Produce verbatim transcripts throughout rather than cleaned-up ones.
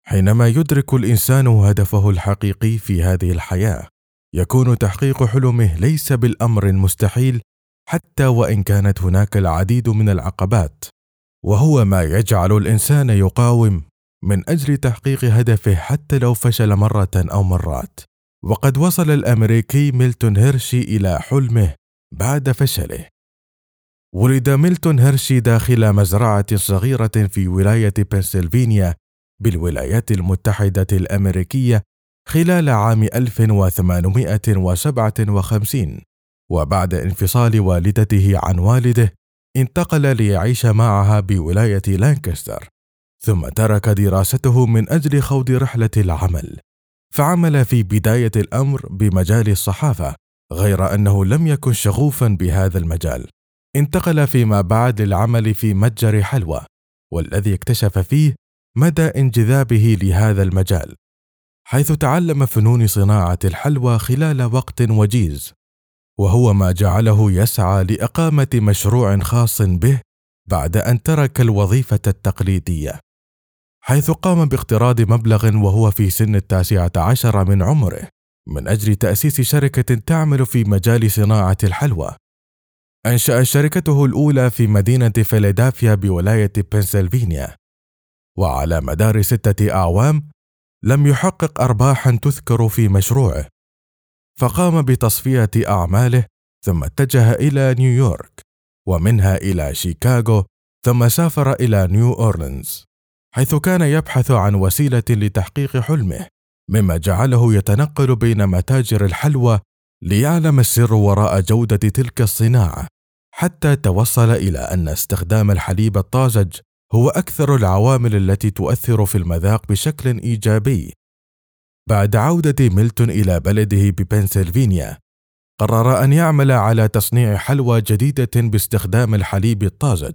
حينما يدرك الإنسان هدفه الحقيقي في هذه الحياة، يكون تحقيق حلمه ليس بالأمر المستحيل حتى وإن كانت هناك العديد من العقبات، وهو ما يجعل الإنسان يقاوم من أجل تحقيق هدفه حتى لو فشل مرة أو مرات. وقد وصل الأمريكي ميلتون هيرشي إلى حلمه بعد فشله. ولد ميلتون هيرشي داخل مزرعة صغيرة في ولاية بنسلفانيا بالولايات المتحدة الأمريكية خلال عام ألف وثمانمائة وسبعة وخمسين، وبعد انفصال والدته عن والده انتقل ليعيش معها بولاية لانكستر، ثم ترك دراسته من أجل خوض رحلة العمل. فعمل في بداية الأمر بمجال الصحافة، غير أنه لم يكن شغوفا بهذا المجال. انتقل فيما بعد للعمل في متجر حلوى، والذي اكتشف فيه مدى انجذابه لهذا المجال، حيث تعلم فنون صناعة الحلوى خلال وقت وجيز، وهو ما جعله يسعى لإقامة مشروع خاص به بعد أن ترك الوظيفة التقليدية، حيث قام باقتراض مبلغ وهو في سن التاسعة عشر من عمره من أجل تأسيس شركة تعمل في مجال صناعة الحلوى. أنشأ شركته الأولى في مدينة فيلادلفيا بولاية بنسلفانيا، وعلى مدار ستة أعوام لم يحقق أرباحا تذكر في مشروعه، فقام بتصفية أعماله ثم اتجه إلى نيويورك، ومنها إلى شيكاغو، ثم سافر إلى نيو أورلينز، حيث كان يبحث عن وسيلة لتحقيق حلمه، مما جعله يتنقل بين متاجر الحلوى ليعلم السر وراء جودة تلك الصناعة، حتى توصل إلى أن استخدام الحليب الطازج هو أكثر العوامل التي تؤثر في المذاق بشكل إيجابي. بعد عودة ميلتون إلى بلده ببنسلفانيا، قرر أن يعمل على تصنيع حلوى جديدة باستخدام الحليب الطازج،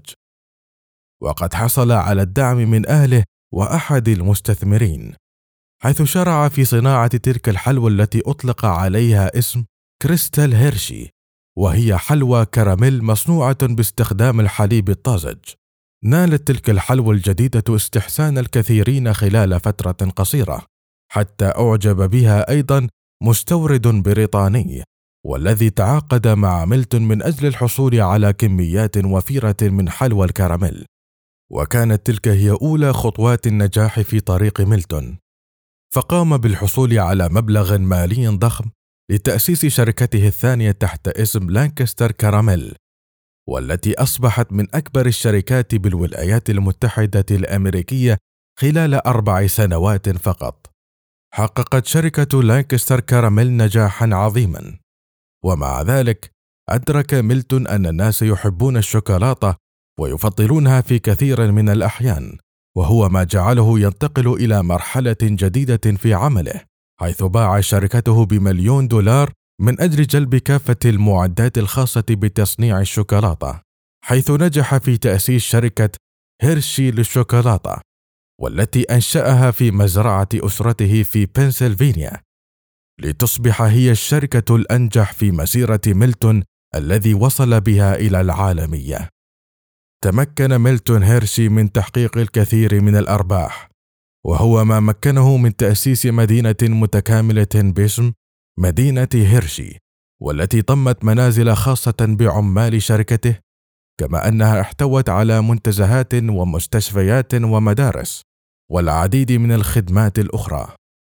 وقد حصل على الدعم من أهله وأحد المستثمرين، حيث شرع في صناعة تلك الحلوى التي أطلق عليها اسم كريستال هيرشي، وهي حلوى كراميل مصنوعة باستخدام الحليب الطازج. نالت تلك الحلوى الجديدة استحسان الكثيرين خلال فترة قصيرة، حتى أعجب بها أيضا مستورد بريطاني، والذي تعاقد مع ميلتون من أجل الحصول على كميات وفيرة من حلوى الكراميل. وكانت تلك هي أولى خطوات النجاح في طريق ميلتون، فقام بالحصول على مبلغ مالي ضخم لتأسيس شركته الثانية تحت اسم لانكستر كراميل، والتي أصبحت من أكبر الشركات بالولايات المتحدة الأمريكية خلال أربع سنوات فقط. حققت شركة لانكستر كراميل نجاحا عظيما، ومع ذلك أدرك ميلتون أن الناس يحبون الشوكولاتة ويفضلونها في كثير من الأحيان، وهو ما جعله ينتقل إلى مرحلة جديدة في عمله، حيث باع شركته بمليون دولار من أجل جلب كافة المعدات الخاصة بتصنيع الشوكولاتة، حيث نجح في تأسيس شركة هيرشي للشوكولاتة، والتي أنشأها في مزرعة أسرته في بنسلفانيا، لتصبح هي الشركة الأنجح في مسيرة ميلتون الذي وصل بها إلى العالمية. تمكن ميلتون هيرشي من تحقيق الكثير من الأرباح، وهو ما مكنه من تأسيس مدينة متكاملة باسم مدينة هيرشي، والتي ضمت منازل خاصة بعمال شركته، كما أنها احتوت على منتزهات ومستشفيات ومدارس والعديد من الخدمات الأخرى.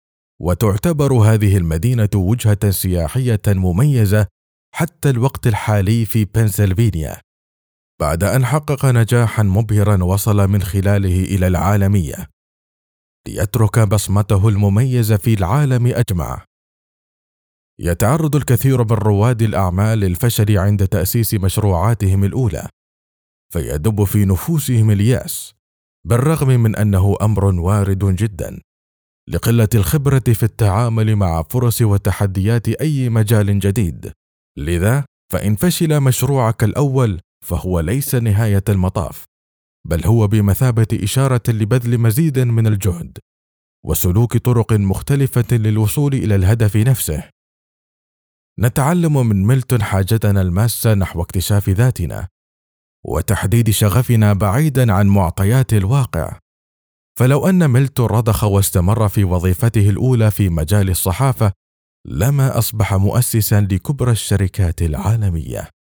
وتعتبر هذه المدينة وجهة سياحية مميزة حتى الوقت الحالي في بنسلفانيا، بعد أن حقق نجاحا مبهرا وصل من خلاله إلى العالمية ليترك بصمته المميزة في العالم أجمع. يتعرض الكثير من رواد الأعمال للفشل عند تأسيس مشروعاتهم الأولى، فيدب في نفوسهم اليأس، بالرغم من أنه أمر وارد جدا لقلة الخبرة في التعامل مع فرص وتحديات أي مجال جديد. لذا فإن فشل مشروعك الأول فهو ليس نهاية المطاف، بل هو بمثابة إشارة لبذل مزيد من الجهد وسلوك طرق مختلفة للوصول إلى الهدف نفسه. نتعلم من ميلتون حاجتنا الماسة نحو اكتشاف ذاتنا وتحديد شغفنا بعيدا عن معطيات الواقع، فلو أن ميلتون رضخ واستمر في وظيفته الأولى في مجال الصحافة لما أصبح مؤسسا لكبرى الشركات العالمية.